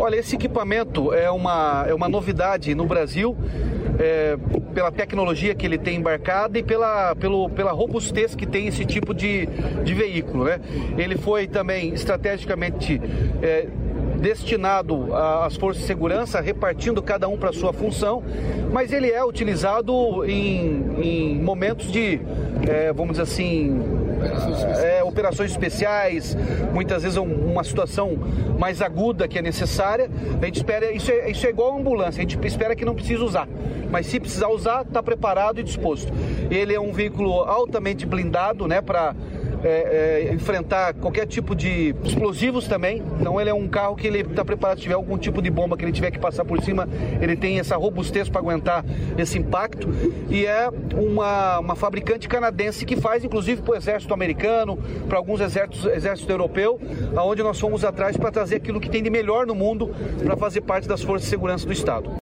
Olha, esse equipamento é uma novidade no Brasil, pela tecnologia que ele tem embarcada e pela robustez que tem esse tipo de veículo, né? Ele foi também estrategicamente destinado às forças de segurança, repartindo cada um para sua função, mas ele é utilizado em momentos de, vamos dizer assim, operações especiais, muitas vezes uma situação mais aguda que é necessária. A gente espera, isso é igual a ambulância, a gente espera que não precise usar, mas se precisar usar, está preparado e disposto. Ele é um veículo altamente blindado, né, para enfrentar qualquer tipo de explosivos também. Então ele é um carro que ele está preparado, se tiver algum tipo de bomba que ele tiver que passar por cima, ele tem essa robustez para aguentar esse impacto. E é uma fabricante canadense que faz inclusive para o exército americano, para alguns exércitos europeus, aonde nós fomos atrás para trazer aquilo que tem de melhor no mundo para fazer parte das forças de segurança do Estado.